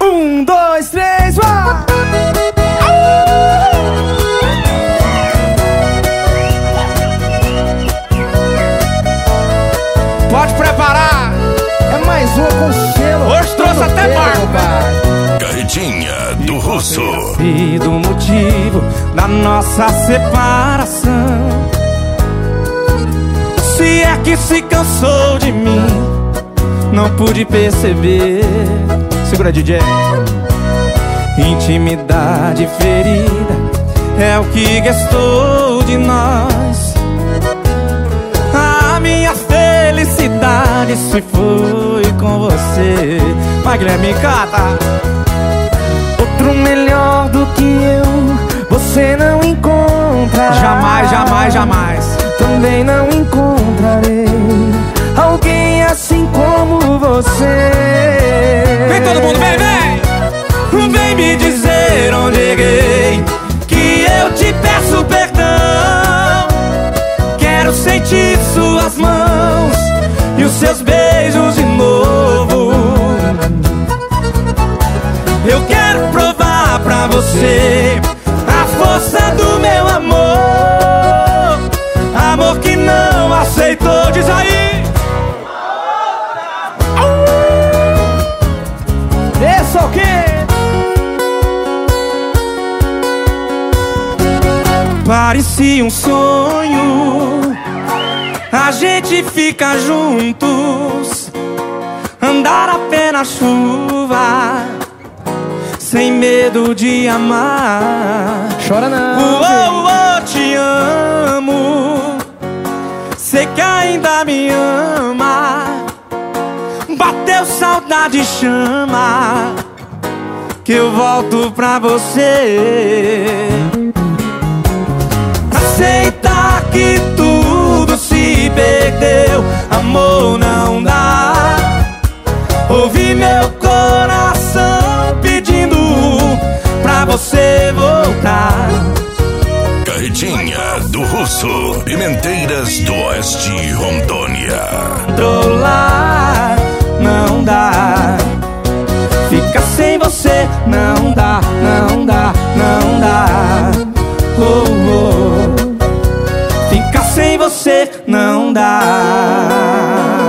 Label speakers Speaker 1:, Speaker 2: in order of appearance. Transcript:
Speaker 1: Um, dois, três, vai! Pode preparar! É mais uma com selo. Hoje trouxe até barco.
Speaker 2: Carretinha do Russo.
Speaker 1: E do motivo da nossa separação. Se é que se cansou de mim, não pude perceber. Segura, DJ. Intimidade ferida é o que restou de nós. A minha felicidade se foi com você. Vai, Guilherme, cata. Outro melhor do que eu você não encontra. Jamais, jamais, jamais. Também não encontrarei alguém assim como você. Vem todo mundo, vem, vem! Vem me dizer onde errei, que eu te peço perdão. Quero sentir suas mãos e os seus beijos de novo. Eu quero provar pra você a força do meu amor. Amor que não aceitou, diz aí. Esse é o quê? Parecia um sonho, a gente fica juntos, andar a pé na chuva, sem medo de amar. Chora não, te amo, sei que ainda me ama. Bateu saudade, chama, que eu volto pra você. Aceitar que tudo se perdeu, amor, não dá. Ouvi meu coração pedindo pra você voltar.
Speaker 2: Carretinha do Russo, Pimenteiras do Oeste, Rondônia.
Speaker 1: Controlar, não dá. Ficar sem você, não dá, não dá, não dá. Oh, oh. Ficar sem você, não dá.